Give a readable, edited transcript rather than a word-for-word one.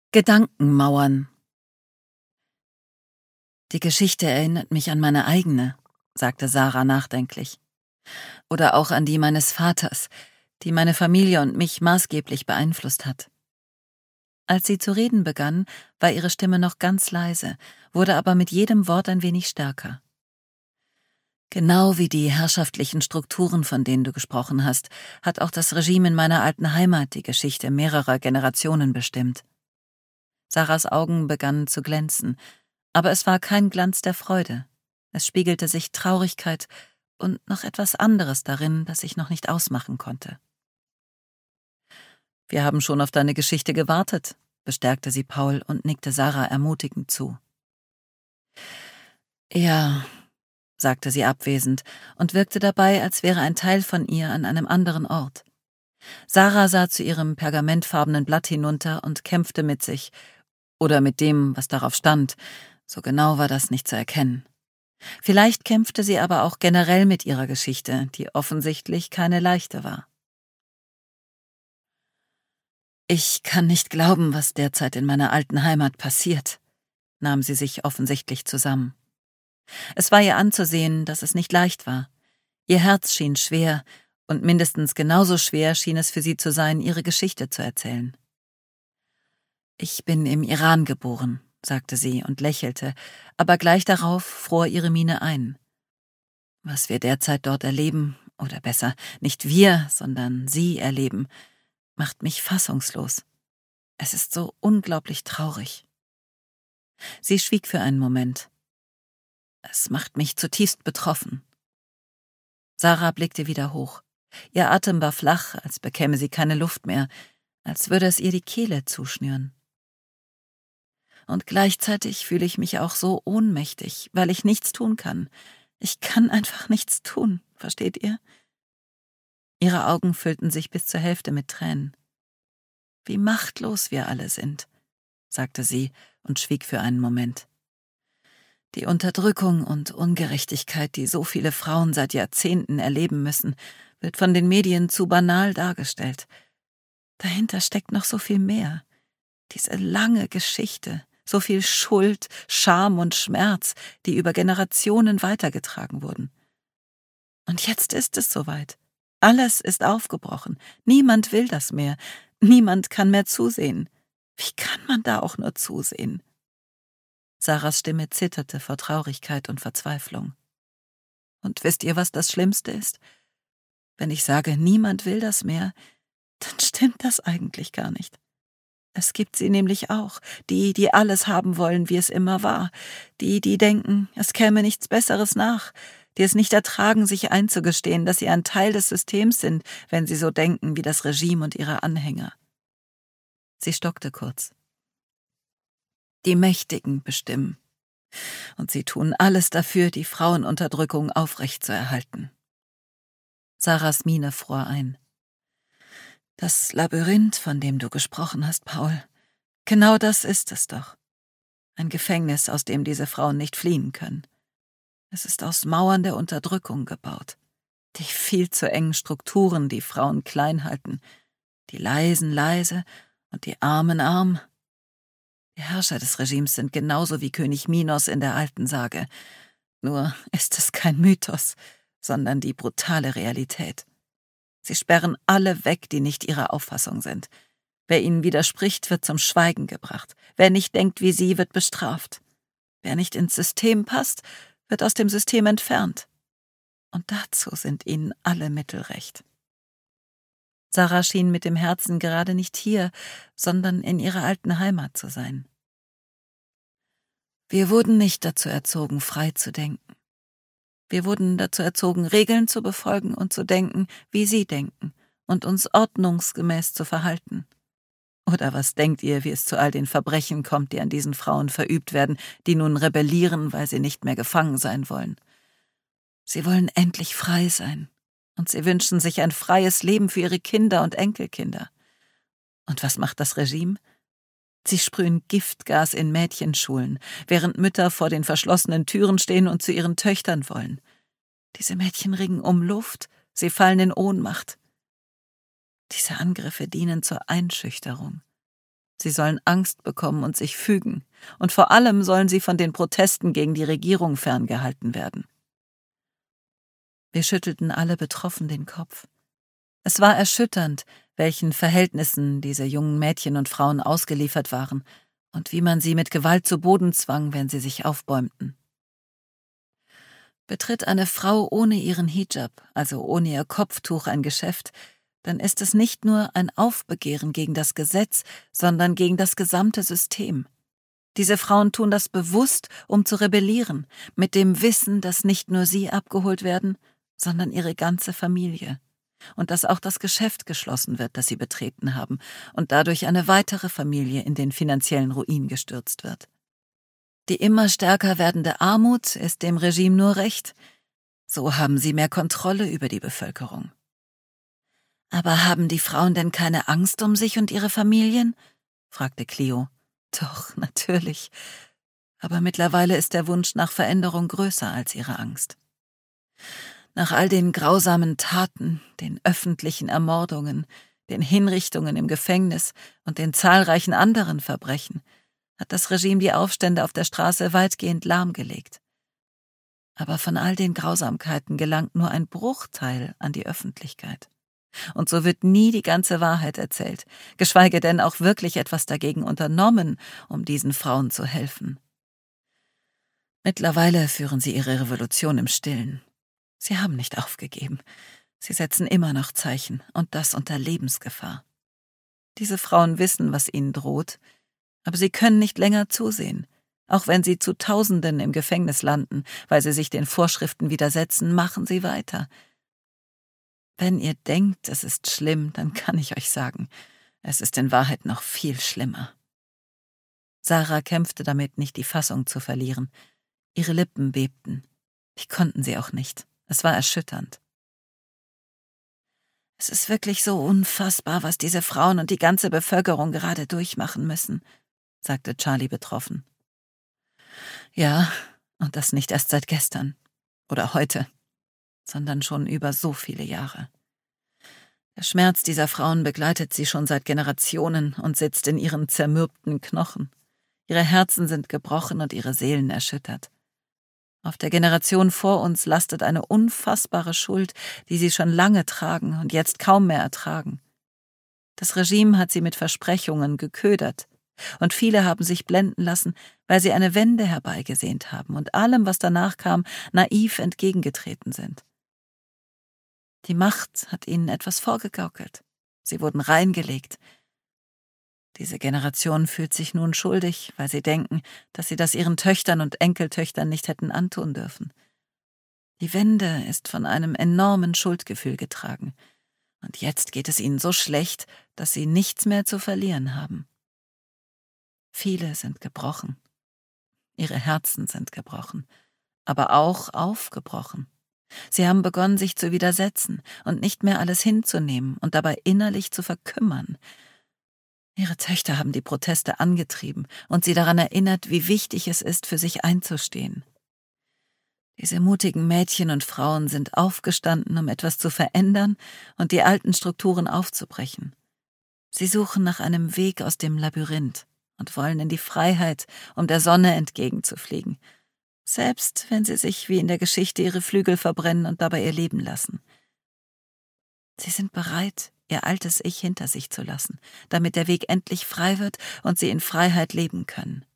Gedankenmauern. Die Geschichte erinnert mich an meine eigene, sagte Sarah nachdenklich. Oder auch an die meines Vaters, die meine Familie und mich maßgeblich beeinflusst hat. Als sie zu reden begann, war ihre Stimme noch ganz leise, wurde aber mit jedem Wort ein wenig stärker. Genau wie die herrschaftlichen Strukturen, von denen du gesprochen hast, hat auch das Regime in meiner alten Heimat die Geschichte mehrerer Generationen bestimmt. Sarahs Augen begannen zu glänzen, aber es war kein Glanz der Freude. Es spiegelte sich Traurigkeit und noch etwas anderes darin, das ich noch nicht ausmachen konnte. »Wir haben schon auf deine Geschichte gewartet«, bestärkte sie Paul und nickte Sarah ermutigend zu. »Ja«, sagte sie abwesend und wirkte dabei, als wäre ein Teil von ihr an einem anderen Ort. Sarah sah zu ihrem pergamentfarbenen Blatt hinunter und kämpfte mit sich, oder mit dem, was darauf stand. So genau war das nicht zu erkennen. Vielleicht kämpfte sie aber auch generell mit ihrer Geschichte, die offensichtlich keine leichte war. »Ich kann nicht glauben, was derzeit in meiner alten Heimat passiert«, nahm sie sich offensichtlich zusammen. Es war ihr anzusehen, dass es nicht leicht war. Ihr Herz schien schwer, und mindestens genauso schwer schien es für sie zu sein, ihre Geschichte zu erzählen. »Ich bin im Iran geboren«, sagte sie und lächelte, aber gleich darauf fror ihre Miene ein. Was wir derzeit dort erleben, oder besser, nicht wir, sondern Sie erleben, macht mich fassungslos. Es ist so unglaublich traurig. Sie schwieg für einen Moment. Es macht mich zutiefst betroffen. Sarah blickte wieder hoch. Ihr Atem war flach, als bekäme sie keine Luft mehr, als würde es ihr die Kehle zuschnüren. Und gleichzeitig fühle ich mich auch so ohnmächtig, weil ich nichts tun kann. Ich kann einfach nichts tun, versteht ihr? Ihre Augen füllten sich bis zur Hälfte mit Tränen. Wie machtlos wir alle sind, sagte sie und schwieg für einen Moment. Die Unterdrückung und Ungerechtigkeit, die so viele Frauen seit Jahrzehnten erleben müssen, wird von den Medien zu banal dargestellt. Dahinter steckt noch so viel mehr. Diese lange Geschichte, so viel Schuld, Scham und Schmerz, die über Generationen weitergetragen wurden. Und jetzt ist es soweit. Alles ist aufgebrochen. Niemand will das mehr. Niemand kann mehr zusehen. Wie kann man da auch nur zusehen? Sarahs Stimme zitterte vor Traurigkeit und Verzweiflung. Und wisst ihr, was das Schlimmste ist? Wenn ich sage, niemand will das mehr, dann stimmt das eigentlich gar nicht. Es gibt sie nämlich auch, die alles haben wollen, wie es immer war, die denken, es käme nichts Besseres nach, die es nicht ertragen, sich einzugestehen, dass sie ein Teil des Systems sind, wenn sie so denken wie das Regime und ihre Anhänger. Sie stockte kurz. Die Mächtigen bestimmen. Und sie tun alles dafür, die Frauenunterdrückung aufrechtzuerhalten. Sarahs Miene fror ein. Das Labyrinth, von dem du gesprochen hast, Paul, genau das ist es doch. Ein Gefängnis, aus dem diese Frauen nicht fliehen können. Es ist aus Mauern der Unterdrückung gebaut. Die viel zu engen Strukturen, die Frauen klein halten. Die Leisen leise und die Armen arm. Die Herrscher des Regimes sind genauso wie König Minos in der alten Sage. Nur ist es kein Mythos, sondern die brutale Realität. Sie sperren alle weg, die nicht ihrer Auffassung sind. Wer ihnen widerspricht, wird zum Schweigen gebracht. Wer nicht denkt wie sie, wird bestraft. Wer nicht ins System passt, wird aus dem System entfernt. Und dazu sind ihnen alle Mittel recht. Sarah schien mit dem Herzen gerade nicht hier, sondern in ihrer alten Heimat zu sein. Wir wurden nicht dazu erzogen, frei zu denken. Wir wurden dazu erzogen, Regeln zu befolgen und zu denken, wie sie denken, und uns ordnungsgemäß zu verhalten. Oder was denkt ihr, wie es zu all den Verbrechen kommt, die an diesen Frauen verübt werden, die nun rebellieren, weil sie nicht mehr gefangen sein wollen? Sie wollen endlich frei sein, und sie wünschen sich ein freies Leben für ihre Kinder und Enkelkinder. Und was macht das Regime? Sie sprühen Giftgas in Mädchenschulen, während Mütter vor den verschlossenen Türen stehen und zu ihren Töchtern wollen. Diese Mädchen ringen um Luft, sie fallen in Ohnmacht. Diese Angriffe dienen zur Einschüchterung. Sie sollen Angst bekommen und sich fügen, und vor allem sollen sie von den Protesten gegen die Regierung ferngehalten werden. Wir schüttelten alle betroffen den Kopf. Es war erschütternd, welchen Verhältnissen diese jungen Mädchen und Frauen ausgeliefert waren und wie man sie mit Gewalt zu Boden zwang, wenn sie sich aufbäumten. Betritt eine Frau ohne ihren Hijab, also ohne ihr Kopftuch, ein Geschäft, dann ist es nicht nur ein Aufbegehren gegen das Gesetz, sondern gegen das gesamte System. Diese Frauen tun das bewusst, um zu rebellieren, mit dem Wissen, dass nicht nur sie abgeholt werden, sondern ihre ganze Familie. Und dass auch das Geschäft geschlossen wird, das sie betreten haben, und dadurch eine weitere Familie in den finanziellen Ruin gestürzt wird. Die immer stärker werdende Armut ist dem Regime nur recht. So haben sie mehr Kontrolle über die Bevölkerung. »Aber haben die Frauen denn keine Angst um sich und ihre Familien?« fragte Cleo. »Doch, natürlich. Aber mittlerweile ist der Wunsch nach Veränderung größer als ihre Angst. Nach all den grausamen Taten, den öffentlichen Ermordungen, den Hinrichtungen im Gefängnis und den zahlreichen anderen Verbrechen hat das Regime die Aufstände auf der Straße weitgehend lahmgelegt. Aber von all den Grausamkeiten gelangt nur ein Bruchteil an die Öffentlichkeit. Und so wird nie die ganze Wahrheit erzählt, geschweige denn auch wirklich etwas dagegen unternommen, um diesen Frauen zu helfen. Mittlerweile führen sie ihre Revolution im Stillen. Sie haben nicht aufgegeben. Sie setzen immer noch Zeichen, und das unter Lebensgefahr. Diese Frauen wissen, was ihnen droht, aber sie können nicht länger zusehen. Auch wenn sie zu Tausenden im Gefängnis landen, weil sie sich den Vorschriften widersetzen, machen sie weiter. Wenn ihr denkt, es ist schlimm, dann kann ich euch sagen, es ist in Wahrheit noch viel schlimmer. Sarah kämpfte damit, nicht die Fassung zu verlieren. Ihre Lippen bebten. Die konnten sie auch nicht. Es war erschütternd. Es ist wirklich so unfassbar, was diese Frauen und die ganze Bevölkerung gerade durchmachen müssen, sagte Charlie betroffen. Ja, und das nicht erst seit gestern oder heute, sondern schon über so viele Jahre. Der Schmerz dieser Frauen begleitet sie schon seit Generationen und sitzt in ihren zermürbten Knochen. Ihre Herzen sind gebrochen und ihre Seelen erschüttert. Auf der Generation vor uns lastet eine unfassbare Schuld, die sie schon lange tragen und jetzt kaum mehr ertragen. Das Regime hat sie mit Versprechungen geködert, und viele haben sich blenden lassen, weil sie eine Wende herbeigesehnt haben und allem, was danach kam, naiv entgegengetreten sind. Die Macht hat ihnen etwas vorgegaukelt. Sie wurden reingelegt. Diese Generation fühlt sich nun schuldig, weil sie denken, dass sie das ihren Töchtern und Enkeltöchtern nicht hätten antun dürfen. Die Wende ist von einem enormen Schuldgefühl getragen. Und jetzt geht es ihnen so schlecht, dass sie nichts mehr zu verlieren haben. Viele sind gebrochen. Ihre Herzen sind gebrochen, aber auch aufgebrochen. Sie haben begonnen, sich zu widersetzen und nicht mehr alles hinzunehmen und dabei innerlich zu verkümmern. Ihre Töchter haben die Proteste angetrieben und sie daran erinnert, wie wichtig es ist, für sich einzustehen. Diese mutigen Mädchen und Frauen sind aufgestanden, um etwas zu verändern und die alten Strukturen aufzubrechen. Sie suchen nach einem Weg aus dem Labyrinth und wollen in die Freiheit, um der Sonne entgegenzufliegen, selbst wenn sie sich wie in der Geschichte ihre Flügel verbrennen und dabei ihr Leben lassen. Sie sind bereit, ihr altes Ich hinter sich zu lassen, damit der Weg endlich frei wird und sie in Freiheit leben können.